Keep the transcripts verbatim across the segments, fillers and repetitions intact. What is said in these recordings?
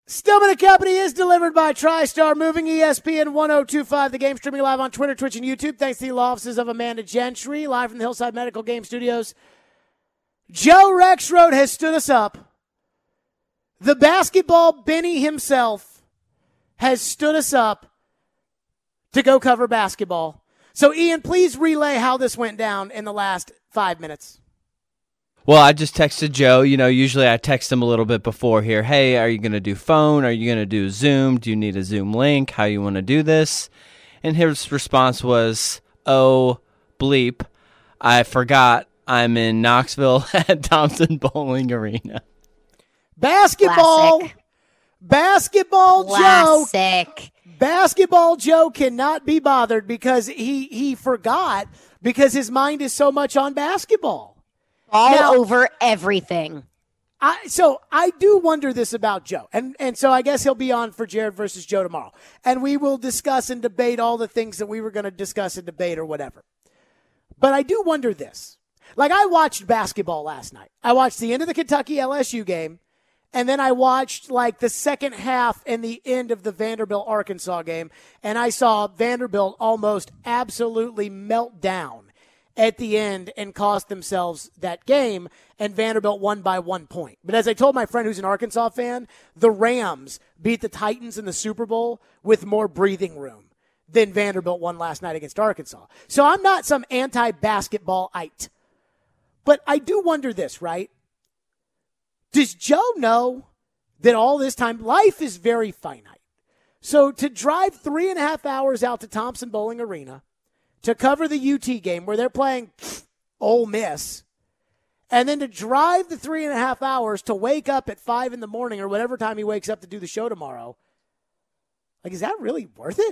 Stillman and Company is delivered by TriStar Moving, E S P N ten twenty-five. The game streaming live on Twitter, Twitch, and YouTube. Thanks to the law offices of Amanda Gentry, live from the Hillside Medical Game Studios. Joe Rexrode has stood us up. The basketball Benny himself has stood us up to go cover basketball. So, Ian, please relay how this went down in the last five minutes. Well, I just texted Joe. You know, usually I text him a little bit before here. Hey, are you going to do phone? Are you going to do Zoom? Do you need a Zoom link? How you want to do this? And his response was, oh, bleep, I forgot I'm in Knoxville at Thompson Bowling Arena. Basketball. Classic. Basketball Classic. Joe. Basketball Joe cannot be bothered because he, he forgot because his mind is so much on basketball. All now, over everything. I, so I do wonder this about Joe. And, and so I guess he'll be on for Jared versus Joe tomorrow. And we will discuss and debate all the things that we were going to discuss and debate or whatever. But I do wonder this. Like, I watched basketball last night. I watched the end of the Kentucky L S U game. And then I watched, like, the second half and the end of the Vanderbilt-Arkansas game. And I saw Vanderbilt almost absolutely melt down at the end and cost themselves that game, and Vanderbilt won by one point. But as I told my friend who's an Arkansas fan, the Rams beat the Titans in the Super Bowl with more breathing room than Vanderbilt won last night against Arkansas. So I'm not some anti-basketball-ite. But I do wonder this, right? Does Joe know that all this time, life is very finite. So to drive three and a half hours out to Thompson Bowling Arena to cover the U T game where they're playing pff, Ole Miss, and then to drive the three and a half hours to wake up at five in the morning or whatever time he wakes up to do the show tomorrow, like, is that really worth it?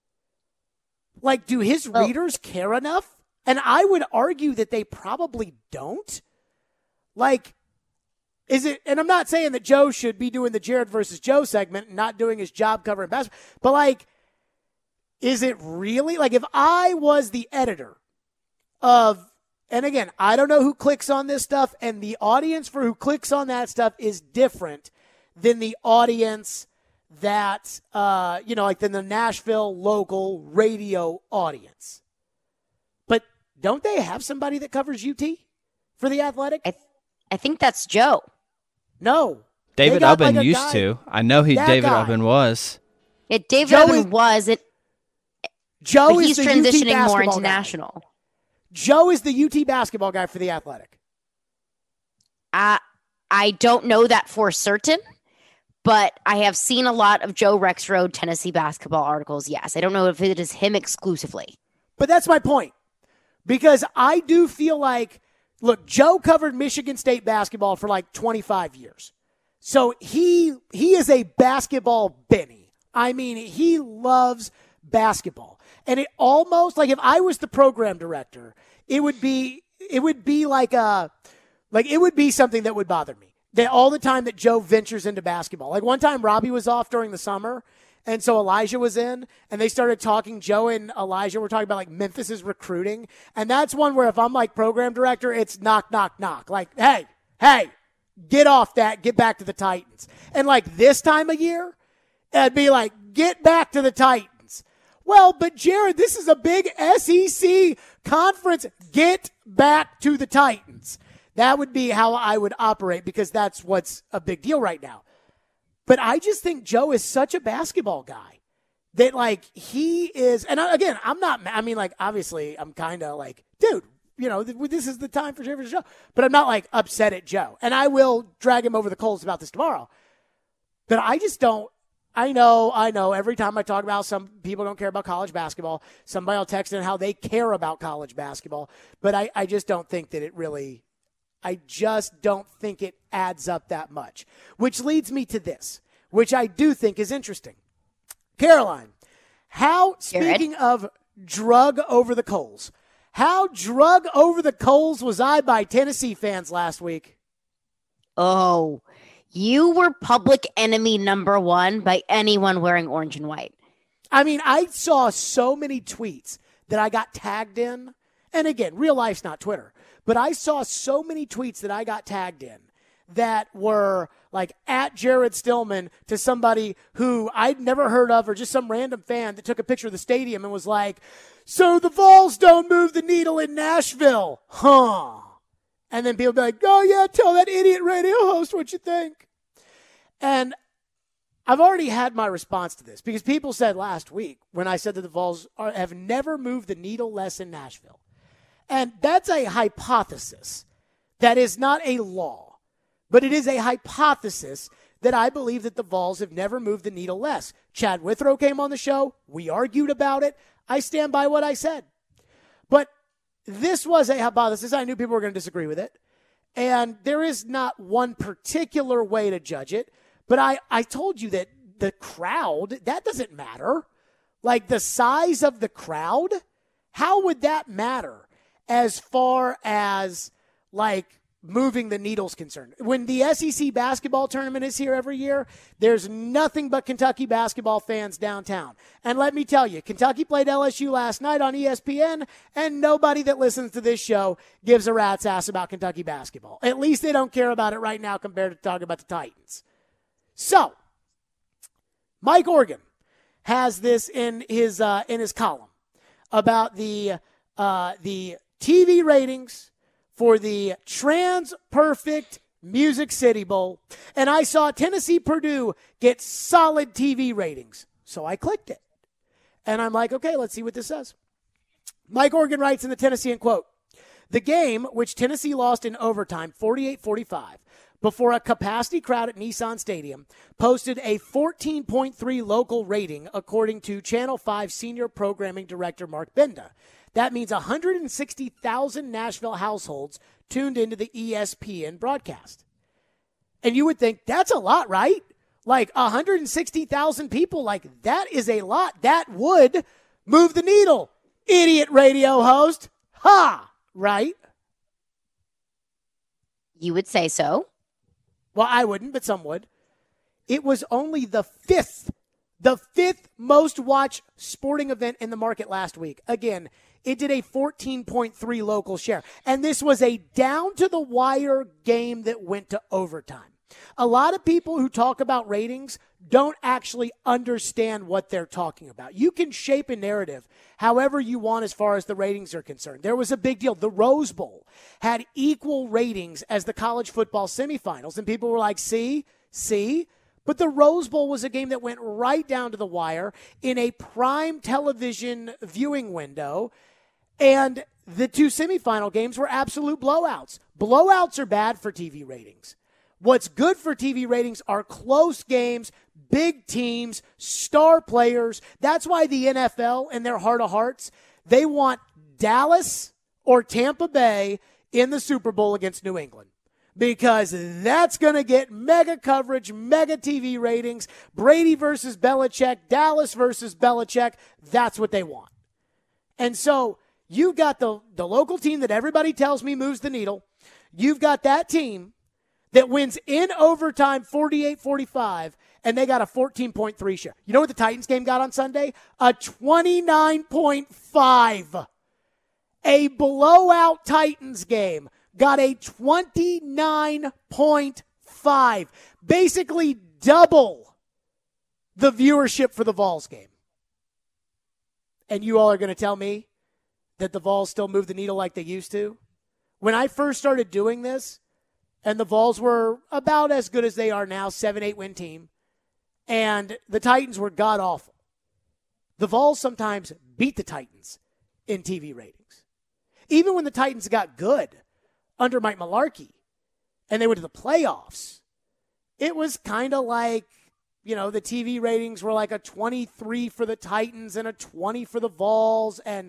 Like, do his well, readers care enough? And I would argue that they probably don't. Like, is it, and I'm not saying that Joe should be doing the Jared versus Joe segment and not doing his job covering basketball, but like, is it really? Like, if I was the editor of, and again, I don't know who clicks on this stuff, and the audience for who clicks on that stuff is different than the audience that, uh, you know, like than the Nashville local radio audience. But don't they have somebody that covers U T for The Athletic? I, th- I think that's Joe. No. David Ubben like used guy, to. I know he David guy. Ubben was. Yeah, David Joe Ubben is, was. It, Joe but is he's the transitioning more international. Guy. Joe is the U T basketball guy for The Athletic. I, I don't know that for certain, but I have seen a lot of Joe Rexrode Tennessee basketball articles, yes. I don't know if it is him exclusively. But that's my point. Because I do feel like, look, Joe covered Michigan State basketball for like twenty-five years. So he he is a basketball Benny. I mean, he loves basketball. And it almost, like if I was the program director, it would be it would be like a like it would be something that would bother me. That all the time that Joe ventures into basketball. Like one time Robbie was off during the summer, and so Elijah was in, and they started talking, Joe and Elijah were talking about like Memphis's recruiting. And that's one where if I'm like program director, it's knock, knock, knock. Like, hey, hey, get off that, get back to the Titans. And like this time of year, it'd be like, get back to the Titans. Well, but Jared, this is a big S E C conference. Get back to the Titans. That would be how I would operate because that's what's a big deal right now. But I just think Joe is such a basketball guy that, like, he is – and again, I'm not – I mean, like, obviously I'm kind of like, dude, you know, this is the time for Joe. But I'm not, like, upset at Joe. And I will drag him over the coals about this tomorrow. But I just don't – I know, I know. Every time I talk about some people don't care about college basketball, somebody will text in how they care about college basketball. But I, I just don't think that it really – I just don't think it adds up that much, which leads me to this, which I do think is interesting. Caroline, how, speaking Jared? of drug over the coals, how drug over the coals was I by Tennessee fans last week? Oh, you were public enemy number one by anyone wearing orange and white. I mean, I saw so many tweets that I got tagged in. And again, real life's not Twitter. But I saw so many tweets that I got tagged in that were like at Jared Stillman to somebody who I'd never heard of or just some random fan that took a picture of the stadium and was like, so the Vols don't move the needle in Nashville, huh? And then people be like, oh yeah, tell that idiot radio host what you think. And I've already had my response to this because people said last week when I said that the Vols are, have never moved the needle less in Nashville. And that's a hypothesis. That is not a law, but it is a hypothesis that I believe that the Vols have never moved the needle less. Chad Withrow came on the show. We argued about it. I stand by what I said. But this was a hypothesis. I knew people were going to disagree with it. And there is not one particular way to judge it. But I, I told you that the crowd, that doesn't matter. Like the size of the crowd, how would that matter as far as like moving the needle's concerned? When the S E C basketball tournament is here every year, there's nothing but Kentucky basketball fans downtown. And let me tell you, Kentucky played L S U last night on E S P N, and nobody that listens to this show gives a rat's ass about Kentucky basketball. At least they don't care about it right now compared to talking about the Titans. So, Mike Organ has this in his uh, in his column about the uh, the T V ratings for the Trans-Perfect Music City Bowl, and I saw Tennessee Purdue get solid T V ratings, so I clicked it, and I'm like, okay, let's see what this says. Mike Organ writes in the Tennessean, quote, the game, which Tennessee lost in overtime, forty-eight forty-five, before a capacity crowd at Nissan Stadium, posted a fourteen point three local rating, according to Channel five Senior Programming Director Mark Benda. That means one hundred sixty thousand Nashville households tuned into the E S P N broadcast. And you would think, that's a lot, right? Like one hundred sixty thousand people, like that is a lot. That would move the needle, idiot radio host. Ha! Right? You would say so. Well, I wouldn't, but some would. It was only the fifth, the fifth most watched sporting event in the market last week. Again, it did a fourteen point three local share. And this was a down-to-the-wire game that went to overtime. A lot of people who talk about ratings don't actually understand what they're talking about. You can shape a narrative however you want as far as the ratings are concerned. There was a big deal. The Rose Bowl had equal ratings as the college football semifinals, and people were like, see, see? But the Rose Bowl was a game that went right down to the wire in a prime television viewing window, and the two semifinal games were absolute blowouts. Blowouts are bad for T V ratings. What's good for T V ratings are close games, big teams, star players. That's why the N F L, in their heart of hearts, they want Dallas or Tampa Bay in the Super Bowl against New England, because that's going to get mega coverage, mega T V ratings. Brady versus Belichick, Dallas versus Belichick. That's what they want. And so you've got the, the local team that everybody tells me moves the needle. You've got that team that wins in overtime forty-eight forty-five, and they got a fourteen point three share. You know what the Titans game got on Sunday? A twenty-nine point five. A blowout Titans game got a twenty-nine point five. Basically double the viewership for the Vols game. And you all are going to tell me that the Vols still move the needle like they used to? When I first started doing this, and the Vols were about as good as they are now, seven eight win team, and the Titans were god-awful. The Vols sometimes beat the Titans in T V ratings. Even when the Titans got good under Mike Mularkey and they went to the playoffs, it was kind of like, you know, the T V ratings were like a twenty-three for the Titans and a twenty for the Vols, and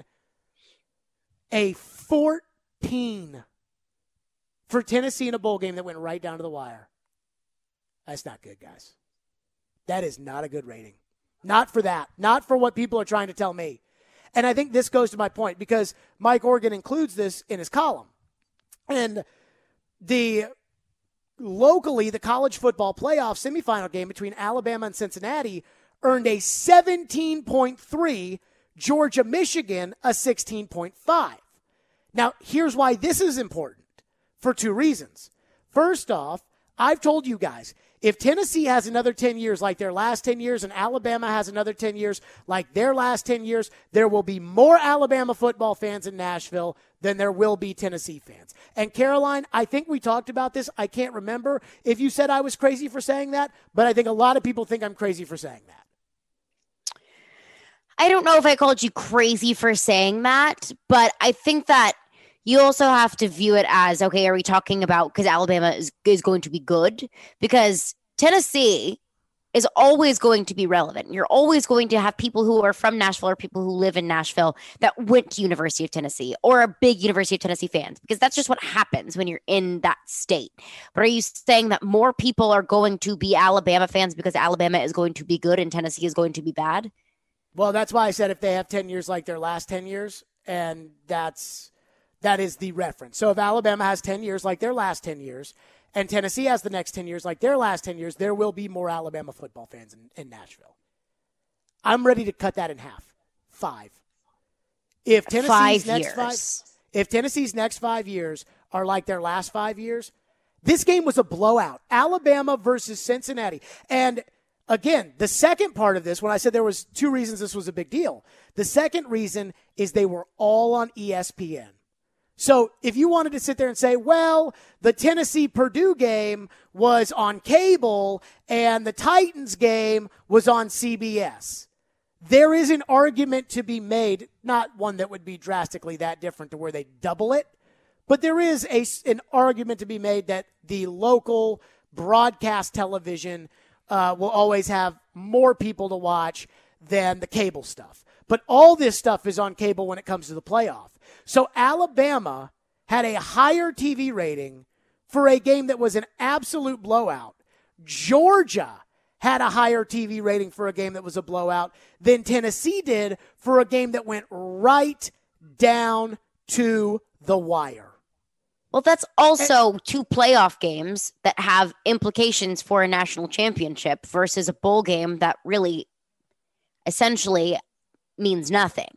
a fourteen for Tennessee in a bowl game that went right down to the wire. That's not good, guys. That is not a good rating. Not for that. Not for what people are trying to tell me. And I think this goes to my point, because Mike Organ includes this in his column. And the locally, the college football playoff semifinal game between Alabama and Cincinnati earned a seventeen point three, Georgia-Michigan a sixteen point five. Now, here's why this is important. For two reasons. First off, I've told you guys, if Tennessee has another ten years like their last ten years and Alabama has another ten years like their last ten years, there will be more Alabama football fans in Nashville than there will be Tennessee fans. And Caroline, I think we talked about this. I can't remember if you said I was crazy for saying that, but I think a lot of people think I'm crazy for saying that. I don't know if I called you crazy for saying that, but I think that you also have to view it as, okay, are we talking about because Alabama is, is going to be good? Because Tennessee is always going to be relevant. You're always going to have people who are from Nashville or people who live in Nashville that went to University of Tennessee or are big University of Tennessee fans, because that's just what happens when you're in that state. But are you saying that more people are going to be Alabama fans because Alabama is going to be good and Tennessee is going to be bad? Well, that's why I said if they have ten years like their last ten years, and that's that is the reference. So if Alabama has ten years like their last ten years, and Tennessee has the next ten years like their last ten years, there will be more Alabama football fans in, in Nashville. I'm ready to cut that in half. Five. If Tennessee's five next years. five, if Tennessee's next five years are like their last five years, this game was a blowout. Alabama versus Cincinnati. And again, the second part of this, when I said there was two reasons this was a big deal, the second reason is they were all on E S P N. So if you wanted to sit there and say, well, the Tennessee-Purdue game was on cable and the Titans game was on C B S, there is an argument to be made, not one that would be drastically that different to where they double it, but there is a, an argument to be made that the local broadcast television uh, will always have more people to watch than the cable stuff. But all this stuff is on cable when it comes to the playoff. So Alabama had a higher T V rating for a game that was an absolute blowout. Georgia had a higher T V rating for a game that was a blowout than Tennessee did for a game that went right down to the wire. Well, that's also two playoff games that have implications for a national championship versus a bowl game that really essentially means nothing.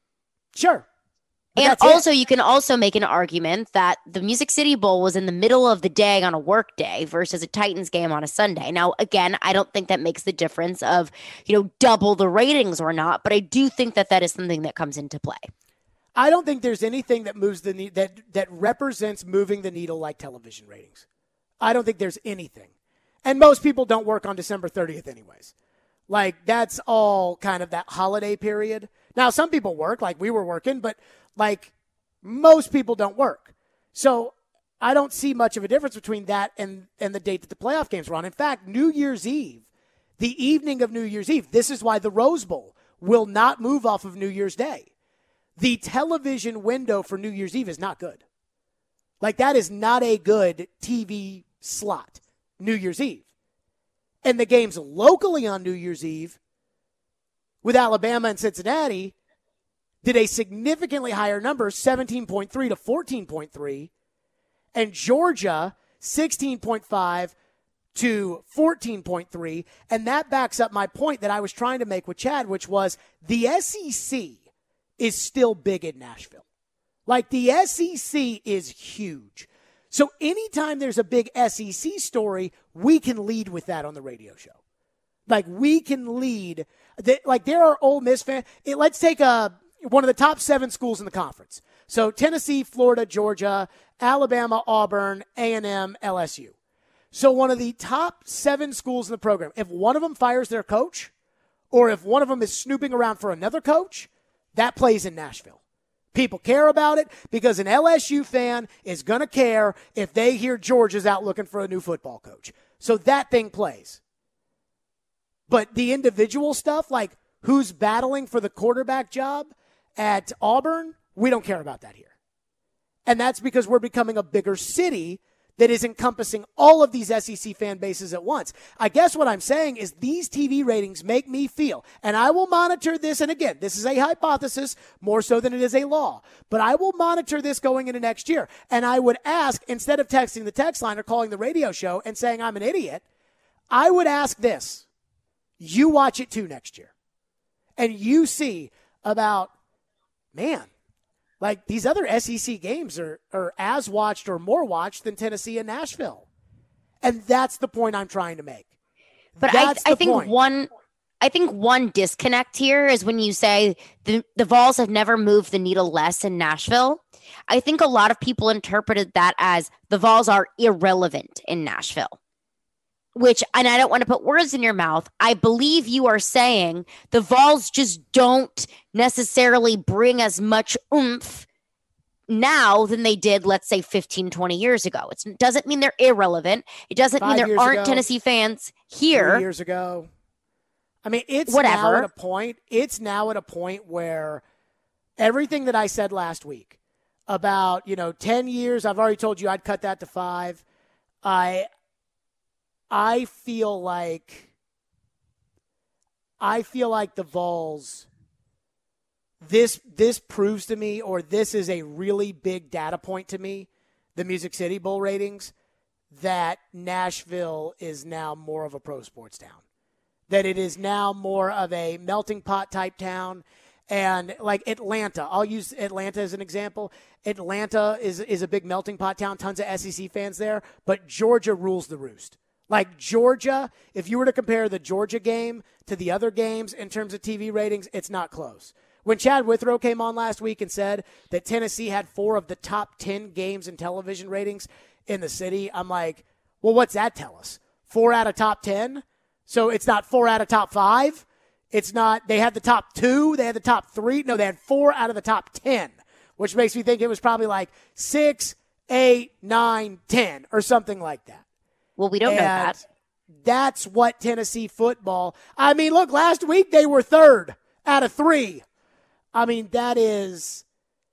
Sure. But and also, it. you can also make an argument that the Music City Bowl was in the middle of the day on a work day versus a Titans game on a Sunday. Now, again, I don't think that makes the difference of, you know, double the ratings or not, but I do think that that is something that comes into play. I don't think there's anything that moves the ne- that that represents moving the needle like television ratings. I don't think there's anything. And most people don't work on December thirtieth anyways. Like, that's all kind of that holiday period. Now, some people work, like we were working, but, like, most people don't work. So I don't see much of a difference between that and, and the date that the playoff games were on. In fact, New Year's Eve, the evening of New Year's Eve, this is why the Rose Bowl will not move off of New Year's Day. The television window for New Year's Eve is not good. Like, that is not a good T V slot, New Year's Eve. And the games locally on New Year's Eve with Alabama and Cincinnati did a significantly higher number, seventeen point three to fourteen point three. And Georgia, sixteen point five to fourteen point three. And that backs up my point that I was trying to make with Chad, which was the S E C is still big in Nashville. Like, the S E C is huge. So anytime there's a big S E C story, we can lead with that on the radio show. Like, we can lead. Like, there are Ole Miss fans. Let's take a, one of the top seven schools in the conference. So Tennessee, Florida, Georgia, Alabama, Auburn, A and M, L S U. So one of the top seven schools in the program, if one of them fires their coach, or if one of them is snooping around for another coach, that plays in Nashville. People care about it because an L S U fan is going to care if they hear Georgia's out looking for a new football coach. So that thing plays. But the individual stuff, like who's battling for the quarterback job at Auburn, we don't care about that here. And that's because we're becoming a bigger city that is encompassing all of these S E C fan bases at once. I guess what I'm saying is these T V ratings make me feel, and I will monitor this, and again, this is a hypothesis more so than it is a law, but I will monitor this going into next year. And I would ask, instead of texting the text line or calling the radio show and saying I'm an idiot, I would ask this. You watch it too next year. And you see about, man, like, these other S E C games are, are as watched or more watched than Tennessee and Nashville. And that's the point I'm trying to make. But that's I, I think point. one I think one disconnect here is when you say the, the Vols have never moved the needle less in Nashville. I think a lot of people interpreted that as the Vols are irrelevant in Nashville, which, and I don't want to put words in your mouth. I believe you are saying the Vols just don't necessarily bring as much oomph now than they did, let's say, fifteen, twenty years ago. It's, it doesn't mean they're irrelevant. It doesn't Five mean there aren't ago, Tennessee fans here. Three years ago. I mean, it's Whatever. now at a point, it's now at a point where everything that I said last week about, you know, ten years, I've already told you I'd cut that to five. I, I feel like, I feel like the Vols, this, this proves to me, or this is a really big data point to me, the Music City Bowl ratings, that Nashville is now more of a pro sports town. That it is now more of a melting pot type town. And like Atlanta, I'll use Atlanta as an example. Atlanta is, is a big melting pot town, tons of S E C fans there, but Georgia rules the roost. Like Georgia, if you were to compare the Georgia game to the other games in terms of T V ratings, it's not close. When Chad Withrow came on last week and said that Tennessee had four of the top ten games in television ratings in the city, I'm like, well, what's that tell us? Four out of top ten? So it's not four out of top five. It's not, they had the top two. They had the top three. No, they had four out of the top ten, which makes me think it was probably like six, eight, nine, ten, or something like that. Well, we don't and know that. That's what Tennessee football, I mean, look, last week they were third out of three. I mean, that is,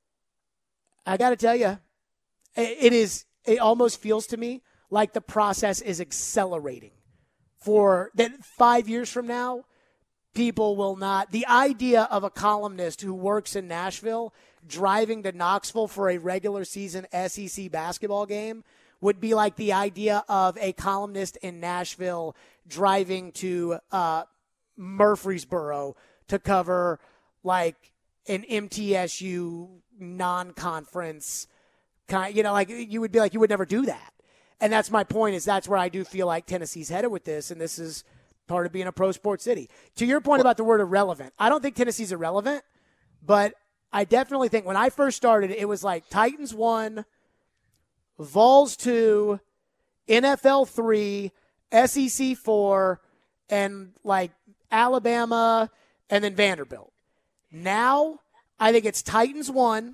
I got to tell you, it is, it almost feels to me like the process is accelerating. For that five years from now, people will not. The idea of a columnist who works in Nashville driving to Knoxville for a regular season S E C basketball game would be like the idea of a columnist in Nashville driving to uh, Murfreesboro to cover like an M T S U non-conference kind. You know, like you would be like, you would never do that. And that's my point, is that's where I do feel like Tennessee's headed with this, and this is part of being a pro sports city. To your point about the word irrelevant, I don't think Tennessee's irrelevant, but I definitely think when I first started, it was like Titans one, Vols two, N F L three, S E C four, and like Alabama, and then Vanderbilt. Now, I think it's Titans one,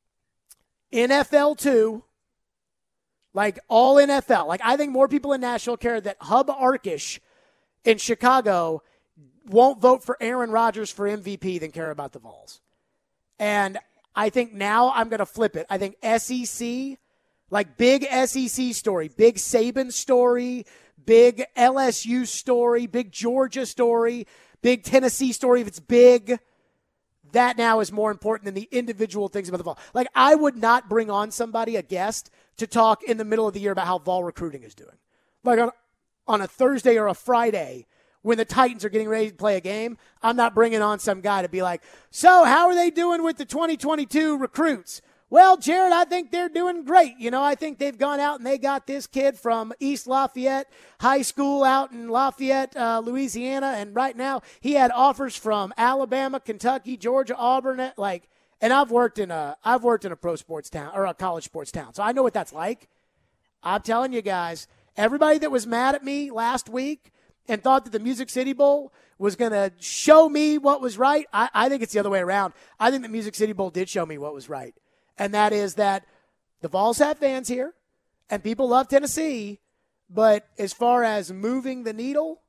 N F L two, like all N F L. Like I think more people in Nashville care that Hub Arkush in Chicago won't vote for Aaron Rodgers for M V P than care about the Vols. And I think now I'm going to flip it. I think S E C, like big S E C story, big Saban story, big L S U story, big Georgia story, big Tennessee story if it's big. That now is more important than the individual things about the Vol. Like, I would not bring on somebody, a guest, to talk in the middle of the year about how Vol recruiting is doing. Like, on, on a Thursday or a Friday, when the Titans are getting ready to play a game, I'm not bringing on some guy to be like, so how are they doing with the twenty twenty-two recruits? Well, Jared, I think they're doing great. You know, I think they've gone out and they got this kid from East Lafayette High School out in Lafayette, uh, Louisiana. And right now he had offers from Alabama, Kentucky, Georgia, Auburn. Like, and I've worked in a, I've worked in a pro sports town or a college sports town. So I know what that's like. I'm telling you guys, everybody that was mad at me last week and thought that the Music City Bowl was going to show me what was right. I, I think it's the other way around. I think the Music City Bowl did show me what was right. And that is that the Vols have fans here, and people love Tennessee. But as far as moving the needle,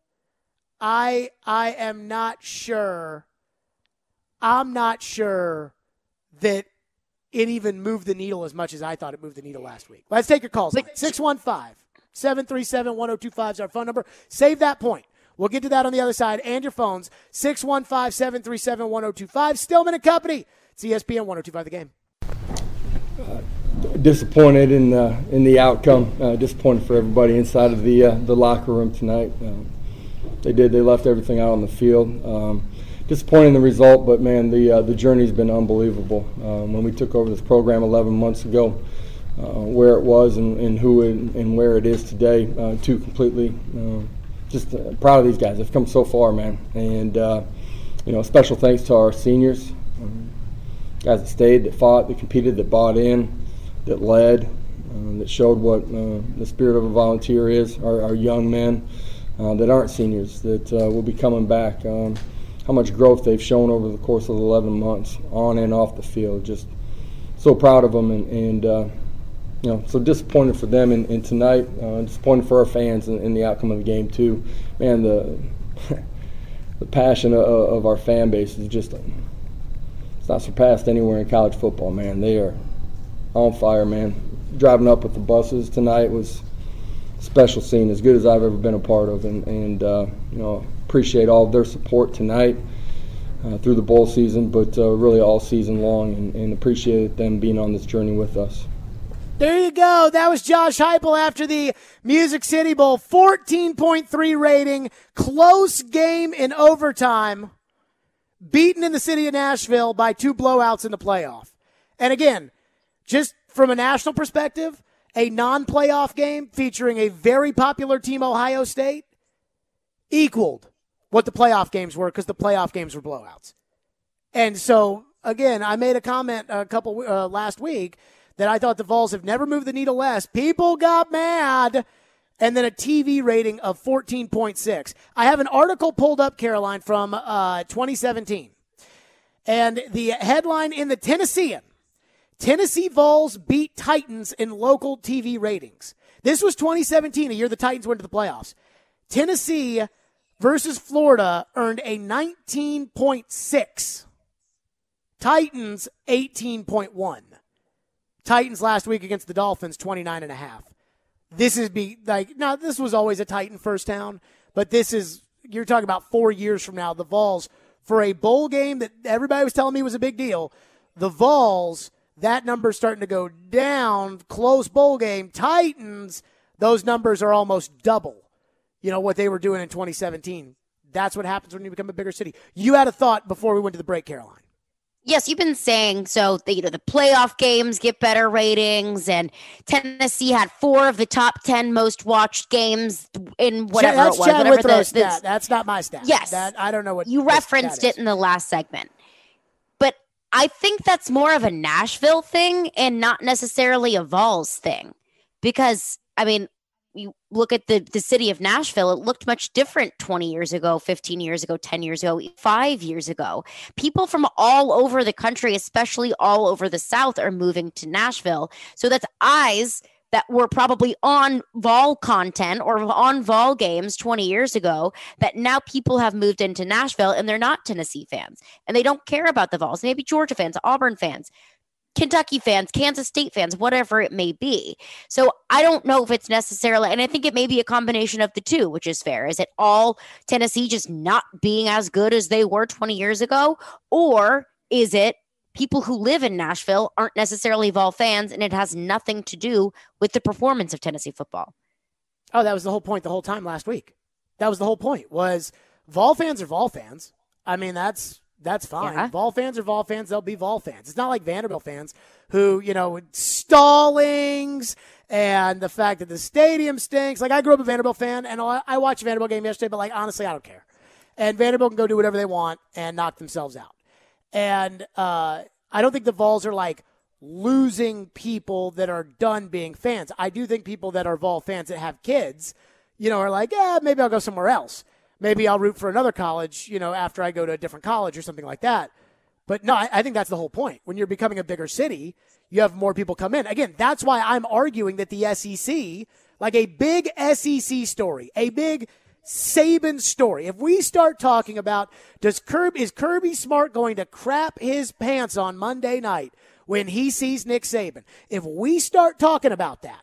I I am not sure. I'm not sure that it even moved the needle as much as I thought it moved the needle last week. Let's take your calls. six one five, seven three seven, one oh two five is our phone number. Save that point. We'll get to that on the other side. And your phones, six one five, seven three seven, one oh two five. Stillman and Company. It's E S P N one oh two five The Game. Uh, disappointed in the in the outcome. Uh, disappointed for everybody inside of the uh, the locker room tonight. Um, they did. They left everything out on the field. Um, disappointed in the result, but man, the uh, the journey's been unbelievable. Um, when we took over this program eleven months ago, uh, where it was and, and who it, and where it is today. Uh, two completely. Uh, just uh, proud of these guys. They've come so far, man. And uh, you know, special thanks to our seniors, um, guys that stayed, that fought, that competed, that bought in, that led, uh, that showed what uh, the spirit of a volunteer is. Our, our young men uh, that aren't seniors that uh, will be coming back. Um, how much growth they've shown over the course of eleven months, on and off the field. Just so proud of them, and, and uh, you know, so disappointed for them in, in tonight. Uh, disappointed for our fans in, in the outcome of the game too. Man, the the passion of, of our fan base is just it's not surpassed anywhere in college football. Man, they are on fire. Man, driving up with the buses tonight was a special scene, as good as I've ever been a part of, and and uh, you know. Appreciate all of their support tonight uh, through the bowl season, but uh, really all season long, and, and appreciate them being on this journey with us. There you go. That was Josh Heupel after the Music City Bowl. fourteen point three rating, close game in overtime, beaten in the city of Nashville by two blowouts in the playoff. And again, just from a national perspective, a non-playoff game featuring a very popular team, Ohio State, equaled what the playoff games were, because the playoff games were blowouts. And so, again, I made a comment a couple uh, last week that I thought the Vols have never moved the needle less. People got mad. And then a T V rating of fourteen point six. I have an article pulled up, Caroline, from uh, twenty seventeen. And the headline in the Tennessean, Tennessee Vols beat Titans in local T V ratings. This was twenty seventeen, a year the Titans went to the playoffs. Tennessee versus Florida earned a nineteen point six. Titans, eighteen point one. Titans last week against the Dolphins, twenty-nine and a half. This is be like, now this was always a Titan first town, but this is, you're talking about four years from now, the Vols, for a bowl game that everybody was telling me was a big deal, the Vols, that number's starting to go down, close bowl game. Titans, those numbers are almost double. You know, what they were doing in twenty seventeen. That's what happens when you become a bigger city. You had a thought before we went to the break, Caroline. Yes, you've been saying, so the, you know, the playoff games get better ratings, and Tennessee had four of the top ten most watched games in whatever That's it was. Chad Whatever Withrow's the, the, stat. That's not my stat. Yes. That, I don't know what you referenced it in the last segment. But I think that's more of a Nashville thing and not necessarily a Vols thing. Because, I mean, you look at the, the city of Nashville, it looked much different twenty years ago, fifteen years ago, ten years ago, five years ago. People from all over the country, especially all over the South, are moving to Nashville. So that's eyes that were probably on Vol content or on Vol games twenty years ago that now people have moved into Nashville and they're not Tennessee fans and they don't care about the Vols. Maybe Georgia fans, Auburn fans, Kentucky fans, Kansas State fans, whatever it may be. So I don't know if it's necessarily, and I think it may be a combination of the two, which is fair. Is it all Tennessee just not being as good as they were twenty years ago? Or is it people who live in Nashville aren't necessarily Vol fans and it has nothing to do with the performance of Tennessee football? Oh, that was the whole point the whole time last week. That was the whole point, was Vol fans are Vol fans. I mean, that's That's fine. Yeah. Vol fans are Vol fans. They'll be Vol fans. It's not like Vanderbilt fans who, you know, Stallings and the fact that the stadium stinks. Like, I grew up a Vanderbilt fan, and I watched a Vanderbilt game yesterday, but, like, honestly, I don't care. And Vanderbilt can go do whatever they want and knock themselves out. And uh, I don't think the Vols are, like, losing people that are done being fans. I do think people that are Vol fans that have kids, you know, are like, yeah, maybe I'll go somewhere else. Maybe I'll root for another college, you know, after I go to a different college or something like that. But no, I, I think that's the whole point. When you're becoming a bigger city, you have more people come in. Again, that's why I'm arguing that the S E C, like a big S E C story, a big Saban story. If we start talking about, does Kirby, is Kirby Smart going to crap his pants on Monday night when he sees Nick Saban? If we start talking about that,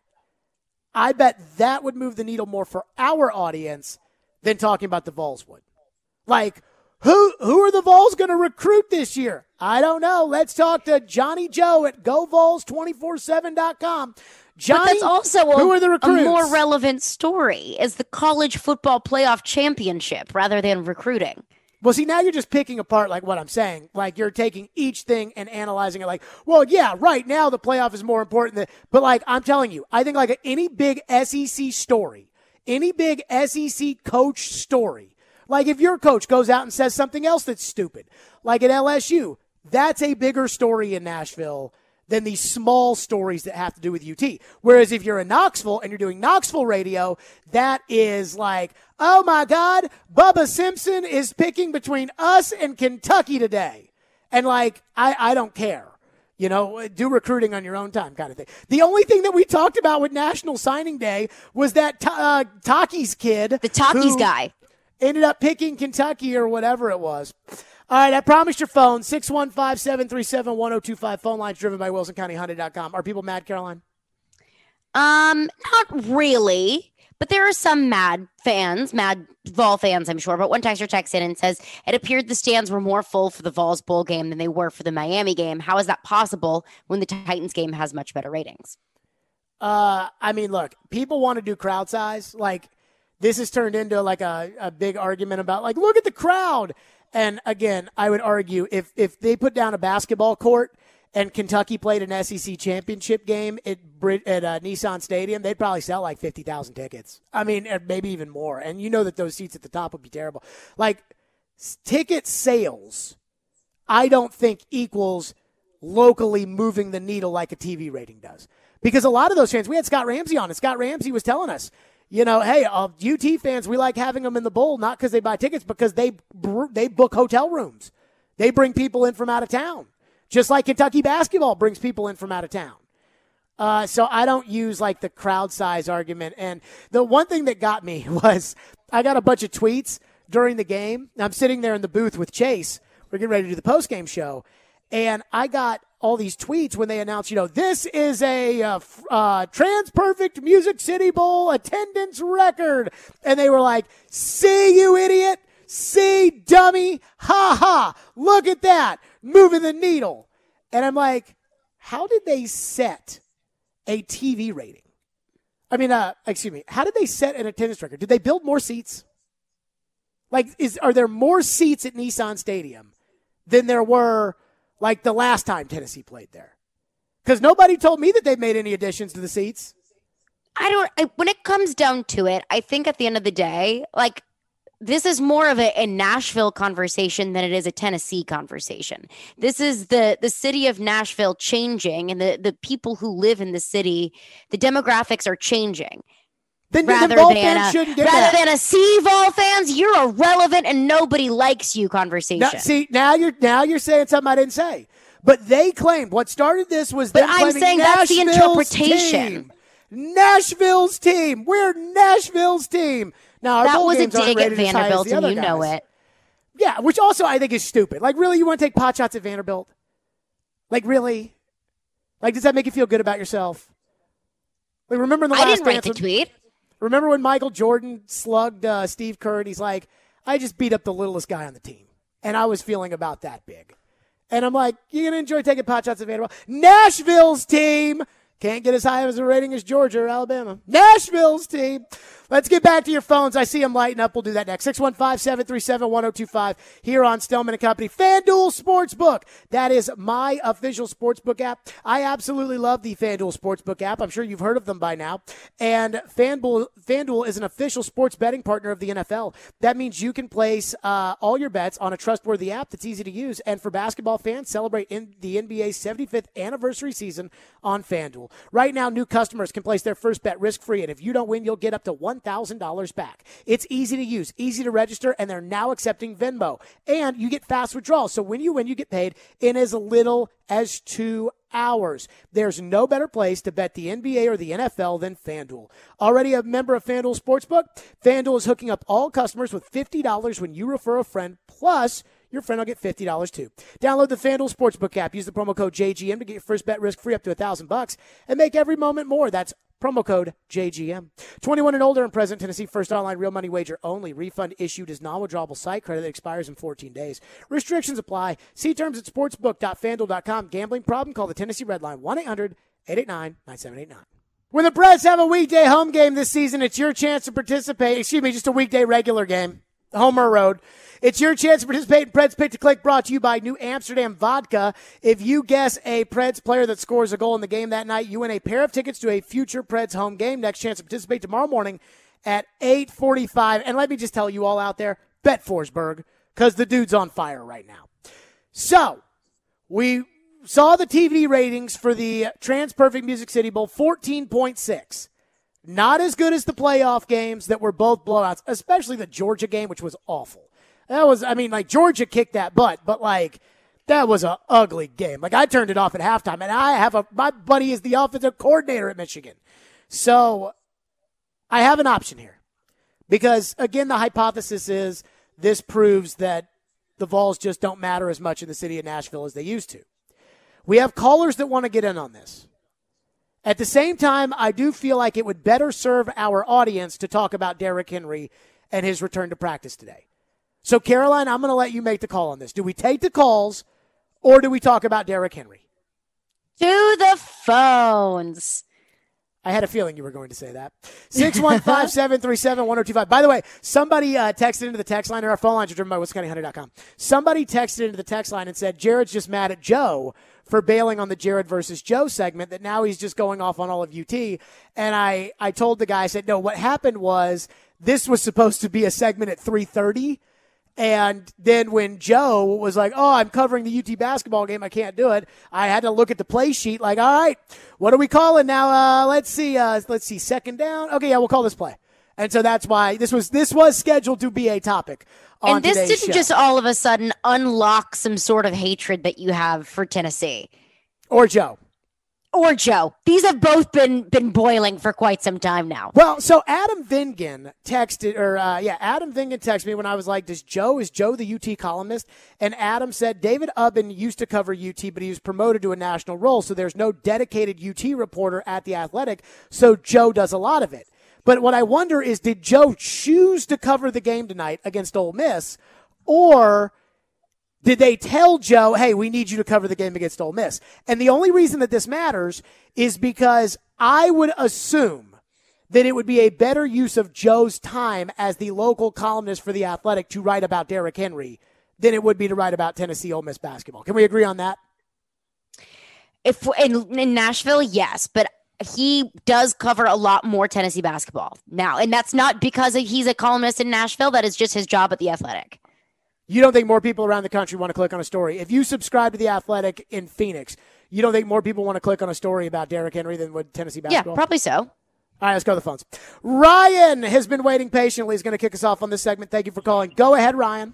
I bet that would move the needle more for our audience than talking about the Vols would. Like, who who are the Vols going to recruit this year? I don't know. Let's talk to Johnny Joe at go vols two four seven dot com. Johnny, but that's also a, who are the recruits? A more relevant story is the college football playoff championship rather than recruiting. Well, see, now you're just picking apart like what I'm saying. Like you're taking each thing and analyzing it like, well, yeah, right now the playoff is more important than, but like I'm telling you, I think like any big S E C story, any big S E C coach story, like if your coach goes out and says something else that's stupid, like at L S U, that's a bigger story in Nashville than these small stories that have to do with U T. Whereas if you're in Knoxville and you're doing Knoxville radio, that is like, oh my God, Bubba Simpson is picking between us and Kentucky today. And like, I, I don't care. You know, do recruiting on your own time kind of thing. The only thing that we talked about with National Signing Day was that uh, Takis kid. The Takis guy. Ended up picking Kentucky or whatever it was. All right, I promised your phone, six one five, seven three seven, one oh two five. Phone lines driven by Wilson County Hyundai dot com. Are people mad, Caroline? Um, not really, but there are some mad fans, mad Vol fans, I'm sure. But one texter texts in and says, it appeared the stands were more full for the Vols bowl game than they were for the Miami game. How is that possible when the Titans game has much better ratings? Uh, I mean, look, people want to do crowd size. Like, this has turned into like a, a big argument about, like, look at the crowd. And again, I would argue if, if they put down a basketball court and Kentucky played an S E C championship game at, at uh, Nissan Stadium, they'd probably sell like fifty thousand tickets. I mean, maybe even more. And you know that those seats at the top would be terrible. Like, ticket sales, I don't think equals locally moving the needle like a T V rating does. Because a lot of those fans, we had Scott Ramsey on, and Scott Ramsey was telling us, you know, hey, uh, U T fans, we like having them in the bowl, not because they buy tickets, because they they book hotel rooms. They bring people in from out of town, just like Kentucky basketball brings people in from out of town. Uh, so I don't use, like, the crowd size argument. And the one thing that got me was I got a bunch of tweets during the game. I'm sitting there in the booth with Chase. We're getting ready to do the post-game show. And I got all these tweets when they announced, you know, this is a uh, uh, Trans-Perfect Music City Bowl attendance record. And they were like, see, you idiot. See, dummy. Ha ha. Look at that. Moving the needle. And I'm like, how did they set a T V rating? I mean, uh, excuse me. How did they set an attendance record? Did they build more seats? Like, is are there more seats at Nissan Stadium than there were like the last time Tennessee played there? Because nobody told me that they made any additions to the seats. I don't, I, when it comes down to it, I think at the end of the day, like, this is more of a, a Nashville conversation than it is a Tennessee conversation. This is the, the city of Nashville changing, and the, the people who live in the city, the demographics are changing. Then rather the than a, shouldn't get rather that. than a see Vol fans, you're irrelevant and nobody likes you conversation. Now, see, now you're now you're saying something I didn't say. But they claimed what started this was but them I'm claiming saying that's the Nashville's interpretation. Team. Nashville's team. We're Nashville's team. Now, our that bowl was a games aren't dig at rated as high as Vanderbilt, the and other you know guys. it. Yeah, which also I think is stupid. Like, really, you want to take pot shots at Vanderbilt? Like, really? Like, does that make you feel good about yourself? Like, remember in the I last didn't write anthem, the tweet. Remember when Michael Jordan slugged uh, Steve Kerr, and he's like, I just beat up the littlest guy on the team. And I was feeling about that big. And I'm like, you're going to enjoy taking pot shots at Vanderbilt? Nashville's team can't get as high as a rating as Georgia or Alabama. Nashville's team. Let's get back to your phones. I see them lighting up. We'll do that next. six one five, seven three seven, one oh two five here on Stillman and Company. FanDuel Sportsbook. That is my official sportsbook app. I absolutely love the FanDuel Sportsbook app. I'm sure you've heard of them by now. And FanDuel, FanDuel is an official sports betting partner of the N F L. That means you can place uh, all your bets on a trustworthy app that's easy to use. And for basketball fans, celebrate in the N B A's seventy-fifth anniversary season on FanDuel. Right now, new customers can place their first bet risk-free. And if you don't win, you'll get up to one thousand dollars back. It's easy to use, easy to register, and they're now accepting Venmo. And you get fast withdrawals. So when you win, you get paid in as little as two hours. There's no better place to bet the N B A or the N F L than FanDuel. Already a member of FanDuel Sportsbook? FanDuel is hooking up all customers with fifty dollars when you refer a friend, plus your friend will get fifty dollars too. Download the FanDuel Sportsbook app. Use the promo code J G M to get your first bet risk-free up to one thousand bucks and make every moment more. That's promo code J G M. twenty-one and older and present. Tennessee first online real money wager only. Refund issued as non-withdrawable site credit that expires in fourteen days. Restrictions apply. See terms at sportsbook dot fan duel dot com. Gambling problem? Call the Tennessee Red Line one eight hundred eight eight nine nine seven eight nine. When the Preds have a weekday home game this season, it's your chance to participate. Excuse me, just a weekday regular game. Homer Road. It's your chance to participate in Preds Pick to Click, brought to you by New Amsterdam Vodka. If you guess a Preds player that scores a goal in the game that night, you win a pair of tickets to a future Preds home game. Next chance to participate tomorrow morning at eight forty-five. And let me just tell you all out there, bet Forsberg, because the dude's on fire right now. So, we saw the T V ratings for the TransPerfect Music City Bowl, fourteen point six. Not as good as the playoff games that were both blowouts, especially the Georgia game, which was awful. That was, I mean, like, Georgia kicked that butt, but, like, that was an ugly game. Like, I turned it off at halftime, and I have a, my buddy is the offensive coordinator at Michigan. So, I have an option here. Because, again, the hypothesis is this proves that the Vols just don't matter as much in the city of Nashville as they used to. We have callers that want to get in on this. At the same time, I do feel like it would better serve our audience to talk about Derrick Henry and his return to practice today. So, Caroline, I'm going to let you make the call on this. Do we take the calls, or do we talk about Derrick Henry? To the phones. I had a feeling you were going to say that. six one five, seven three seven, one oh two five. By the way, somebody uh, texted into the text line, and our phone lines are driven by Wisconsin Hunter dot com. Somebody texted into the text line and said, Jared's just mad at Joe for bailing on the Jared versus Joe segment, that now he's just going off on all of U T. And I, I told the guy, I said, no, what happened was this was supposed to be a segment at three thirty. And then when Joe was like, oh, I'm covering the U T basketball game, I can't do it, I had to look at the play sheet like, all right, what are we calling now? Uh, let's see. Uh, let's see. Second down. Okay, yeah, we'll call this play. And so that's why this was this was scheduled to be a topic on And this today's didn't show. just all of a sudden unlock some sort of hatred that you have for Tennessee. Or Joe. Or Joe. These have both been been boiling for quite some time now. Well, so Adam Vingan texted, or uh, yeah, Adam Vingan texted me when I was like, does Joe, is Joe the U T columnist? And Adam said, David Ubben used to cover U T, but he was promoted to a national role, so there's no dedicated U T reporter at The Athletic, so Joe does a lot of it. But what I wonder is, did Joe choose to cover the game tonight against Ole Miss, or did they tell Joe, hey, we need you to cover the game against Ole Miss? And the only reason that this matters is because I would assume that it would be a better use of Joe's time as the local columnist for The Athletic to write about Derrick Henry than it would be to write about Tennessee Ole Miss basketball. Can we agree on that? If in, in Nashville, yes, but he does cover a lot more Tennessee basketball now. And that's not because he's a columnist in Nashville. That is just his job at The Athletic. You don't think more people around the country want to click on a story? If you subscribe to The Athletic in Phoenix, you don't think more people want to click on a story about Derrick Henry than would Tennessee basketball? Yeah, probably so. All right, let's go to the phones. Ryan has been waiting patiently. He's going to kick us off on this segment. Thank you for calling. Go ahead, Ryan.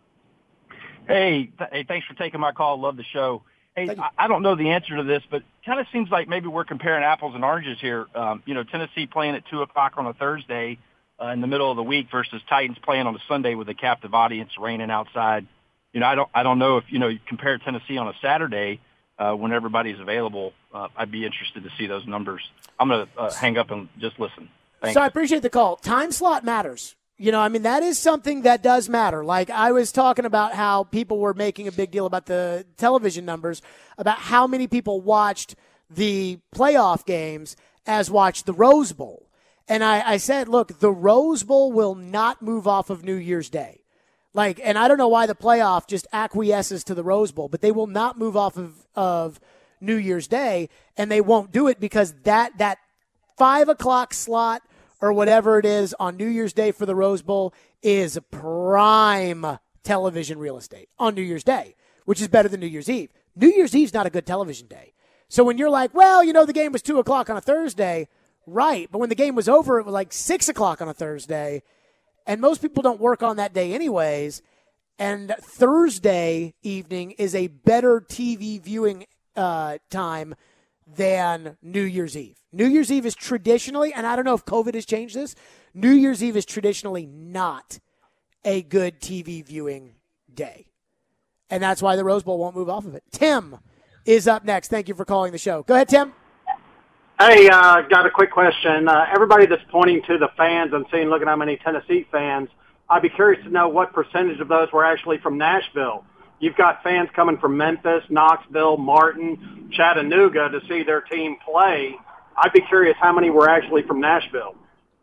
Hey, th- hey, thanks for taking my call. Love the show. Hey, I, I don't know the answer to this, but kind of seems like maybe we're comparing apples and oranges here. Um, you know, Tennessee playing at two o'clock on a Thursday uh, in the middle of the week versus Titans playing on a Sunday with a captive audience raining outside. You know, I don't, I don't know if, you know, you compare Tennessee on a Saturday uh, when everybody's available. Uh, I'd be interested to see those numbers. I'm going to uh, hang up and just listen. Thanks. So I appreciate the call. Time slot matters. You know, I mean, that is something that does matter. Like, I was talking about how people were making a big deal about the television numbers, about how many people watched the playoff games as watched the Rose Bowl. And I, I said, look, the Rose Bowl will not move off of New Year's Day. Like, and I don't know why the playoff just acquiesces to the Rose Bowl, but they will not move off of, of New Year's Day, and they won't do it because that that five o'clock slot or whatever it is on New Year's Day for the Rose Bowl is prime television real estate on New Year's Day, which is better than New Year's Eve. New Year's Eve's not a good television day. So when you're like, well, you know, the game was two o'clock on a Thursday, right, but when the game was over, it was like six o'clock on a Thursday. And most people don't work on that day anyways. And Thursday evening is a better T V viewing uh, time than New Year's Eve. New Year's Eve is traditionally, and I don't know if COVID has changed this, New Year's Eve is traditionally not a good T V viewing day. And that's why the Rose Bowl won't move off of it. Tim is up next. Thank you for calling the show. Go ahead, Tim. Hey, uh, got a quick question. Uh, everybody that's pointing to the fans and seeing, looking how many Tennessee fans, I'd be curious to know what percentage of those were actually from Nashville. You've got fans coming from Memphis, Knoxville, Martin, Chattanooga to see their team play. I'd be curious how many were actually from Nashville.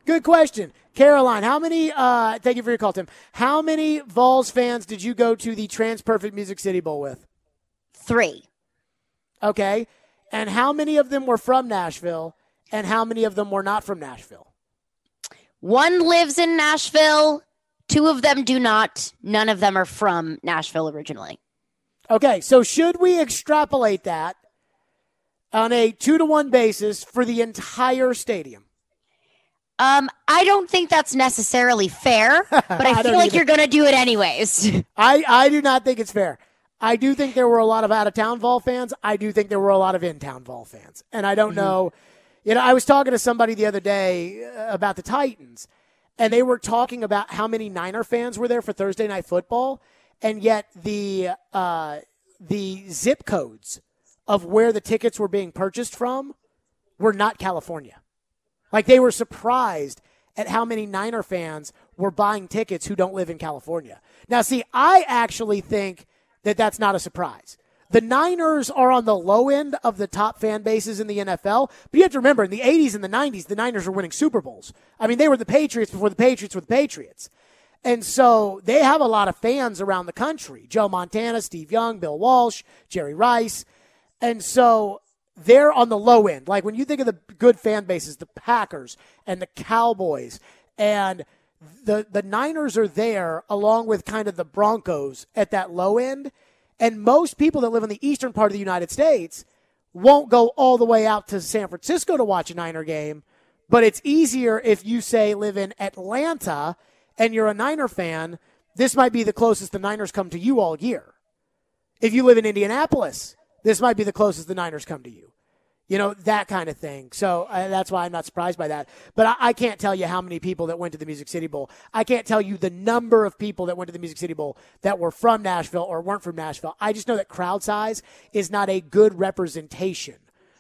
Good question. Caroline, how many, uh, thank you for your call, Tim. How many Vols fans did you go to the TransPerfect Music City Bowl with? Three. Okay. And how many of them were from Nashville, and how many of them were not from Nashville? One lives in Nashville. Two of them do not. None of them are from Nashville originally. Okay, so should we extrapolate that on a two to one basis for the entire stadium? Um, I don't think that's necessarily fair, but I, I feel like either. You're going to do it anyways. I, I do not think it's fair. I do think there were a lot of out-of-town Vol fans. I do think there were a lot of in-town Vol fans. And I don't mm-hmm. know. You know, I was talking to somebody the other day about the Titans, and they were talking about how many Niner fans were there for Thursday Night Football, and yet the uh, the zip codes of where the tickets were being purchased from were not California. Like, they were surprised at how many Niner fans were buying tickets who don't live in California. Now, see, I actually think that that's not a surprise. The Niners are on the low end of the top fan bases in the N F L, but you have to remember, in the eighties and the nineties, the Niners were winning Super Bowls. I mean, they were the Patriots before the Patriots were the Patriots. And so they have a lot of fans around the country. Joe Montana, Steve Young, Bill Walsh, Jerry Rice. And so they're on the low end. Like, when you think of the good fan bases, the Packers and the Cowboys, and the the Niners are there along with kind of the Broncos at that low end. And most people that live in the eastern part of the United States won't go all the way out to San Francisco to watch a Niner game. But it's easier if you, say, live in Atlanta and you're a Niner fan. This might be the closest the Niners come to you all year. If you live in Indianapolis, this might be the closest the Niners come to you. You know, that kind of thing. So uh, that's why I'm not surprised by that. But I, I can't tell you how many people that went to the Music City Bowl. I can't tell you the number of people that went to the Music City Bowl that were from Nashville or weren't from Nashville. I just know that crowd size is not a good representation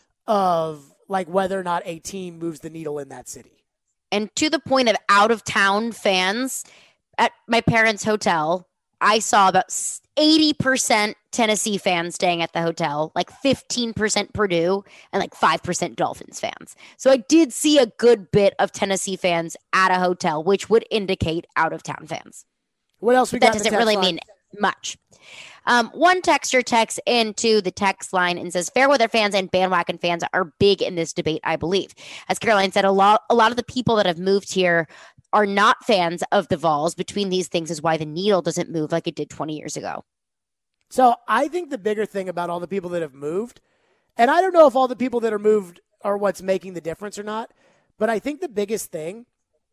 of, like, whether or not a team moves the needle in that city. And to the point of out-of-town fans, at my parents' hotel, I saw about eighty percent Tennessee fans staying at the hotel, like fifteen percent Purdue, and like five percent Dolphins fans. So I did see a good bit of Tennessee fans at a hotel, which would indicate out-of-town fans. What else we but got? That doesn't really line? mean much. Um, one texter texts into the text line and says, Fairweather fans and bandwagon fans are big in this debate, I believe. As Caroline said, a lot, a lot of the people that have moved here are not fans of the Vols. Between these things is why the needle doesn't move like it did twenty years ago. So I think the bigger thing about all the people that have moved, and I don't know if all the people that are moved are what's making the difference or not, but I think the biggest thing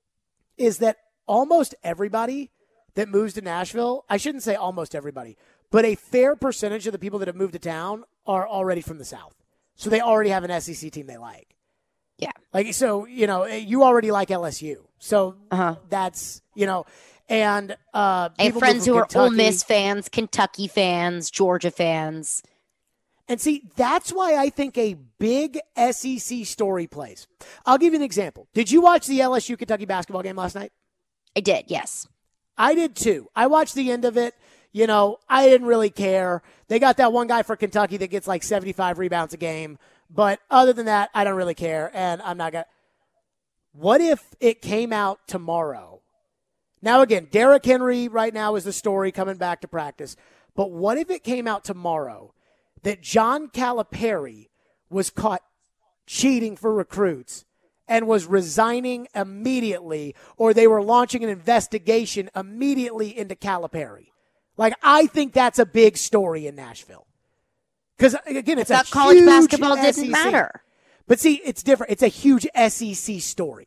is that almost everybody that moves to Nashville, I shouldn't say almost everybody, but a fair percentage of the people that have moved to town are already from the South. So they already have an S E C team they like. Yeah. Like, so, you know, you already like L S U. So uh-huh. that's, you know, and uh, I have friends who Kentucky. are Ole Miss fans, Kentucky fans, Georgia fans. And see, that's why I think a big S E C story plays. I'll give you an example. Did you watch the L S U Kentucky basketball game last night? I did, yes. I did too. I watched the end of it. You know, I didn't really care. They got that one guy for Kentucky that gets like seventy-five rebounds a game. But other than that, I don't really care, and I'm not going to. What if it came out tomorrow? Now, again, Derrick Henry right now is the story coming back to practice. But what if it came out tomorrow that John Calipari was caught cheating for recruits and was resigning immediately, or they were launching an investigation immediately into Calipari? Like, I think that's a big story in Nashville. Because, again, it's a college huge basketball S E C. didn't matter. But see, it's different. It's a huge S E C story.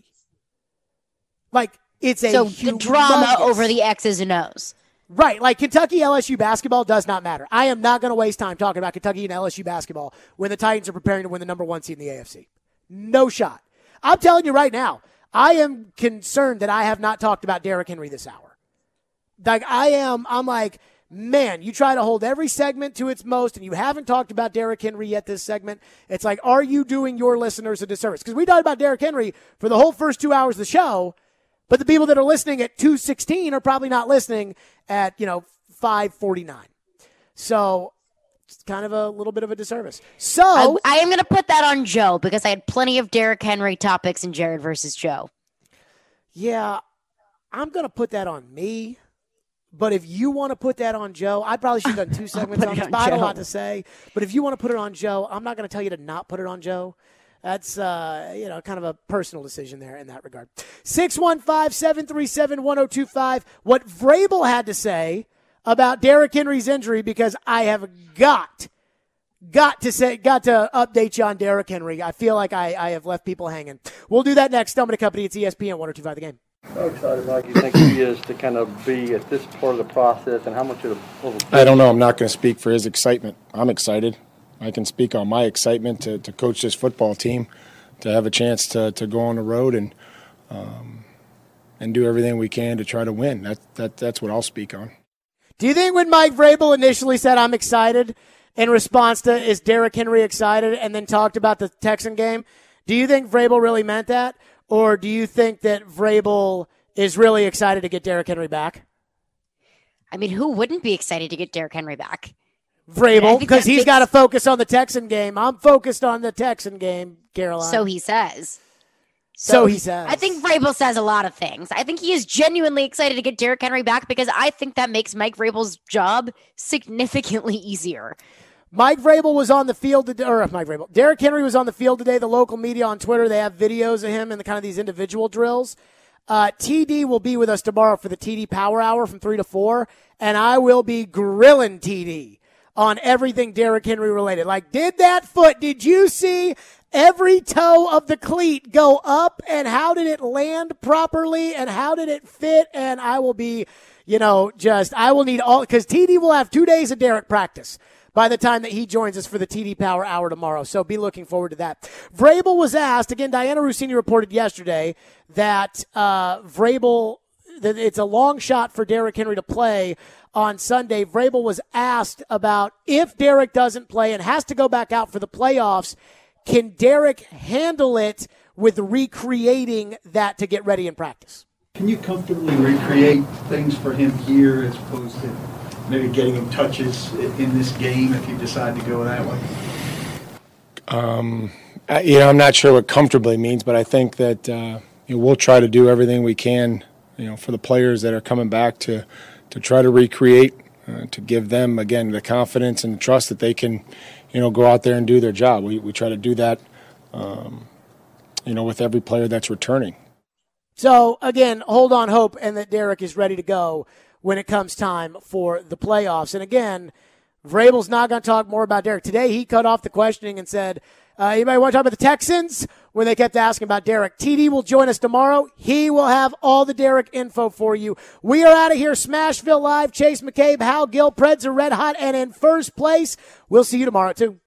Like, it's a so humongous, the drama over the X's and O's. Right. Like, Kentucky L S U basketball does not matter. I am not going to waste time talking about Kentucky and L S U basketball when the Titans are preparing to win the number one seed in the A F C. No shot. I'm telling you right now, I am concerned that I have not talked about Derrick Henry this hour. Like, I am, I'm like, man, you try to hold every segment to its most, and you haven't talked about Derrick Henry yet this segment. It's like, are you doing your listeners a disservice? Because we talked about Derrick Henry for the whole first two hours of the show, but the people that are listening at two sixteen are probably not listening at, you know, five forty-nine. So it's kind of a little bit of a disservice. So I, I am going to put that on Joe because I had plenty of Derrick Henry topics in Jared versus Joe. Yeah, I'm going to put that on me. But if you want to put that on Joe, I probably should have done two segments on this, but I had a lot to say. But if you want to put it on Joe, I'm not going to tell you to not put it on Joe. That's, uh, you know, kind of a personal decision there in that regard. six one five, seven three seven, one oh two five. What Vrabel had to say about Derrick Henry's injury, because I have got, got to say, got to update you on Derrick Henry. I feel like I, I have left people hanging. We'll do that next. Stumpman and Company. It's E S P N one oh two five The Game. How excited, Mike, you think he is to kind of be at this part of the process, and how much of it? I don't know. I'm not going to speak for his excitement. I'm excited. I can speak on my excitement to, to coach this football team, to have a chance to, to go on the road and um, and do everything we can to try to win. That, that That's what I'll speak on. Do you think when Mike Vrabel initially said, I'm excited, in response to, is Derrick Henry excited, and then talked about the Texan game, do you think Vrabel really meant that? Or do you think that Vrabel is really excited to get Derrick Henry back? I mean, who wouldn't be excited to get Derrick Henry back? Vrabel, because he's got to focus on the Texan game. I'm focused on the Texan game, Caroline. So he says. So, so he says. I think Vrabel says a lot of things. I think he is genuinely excited to get Derrick Henry back because I think that makes Mike Vrabel's job significantly easier. Mike Vrabel was on the field, today, or Mike Vrabel, Derrick Henry was on the field today. The local media on Twitter, they have videos of him in the kind of these individual drills. Uh, T D will be with us tomorrow for the T D Power Hour from three to four, and I will be grilling T D on everything Derrick Henry related. Like, did that foot, did you see every toe of the cleat go up, and how did it land properly, and how did it fit? And I will be, you know, just, I will need all, because T D will have two days of Derrick practice by the time that he joins us for the T D Power Hour tomorrow. So be looking forward to that. Vrabel was asked, again, Diana Rossini reported yesterday that uh, Vrabel, that it's a long shot for Derrick Henry to play on Sunday. Vrabel was asked about if Derrick doesn't play and has to go back out for the playoffs, can Derrick handle it with recreating that to get ready in practice? Can you comfortably recreate things for him here as opposed to maybe getting him touches in this game if you decide to go that way? Um, I, you know, I'm not sure what comfortably means, but I think that uh, you know, we'll try to do everything we can, you know, for the players that are coming back to to try to recreate, uh, to give them, again, the confidence and the trust that they can, you know, go out there and do their job. We we try to do that, um, you know, with every player that's returning. So, again, hold on hope and that Derrick is ready to go when it comes time for the playoffs. And again, Vrabel's not going to talk more about Derrick. Today he cut off the questioning and said, uh, anybody want to talk about the Texans? When they kept asking about Derrick. T D will join us tomorrow. He will have all the Derrick info for you. We are out of here. Smashville Live. Chase McCabe, Hal Gill, Preds are red hot and in first place. We'll see you tomorrow, too.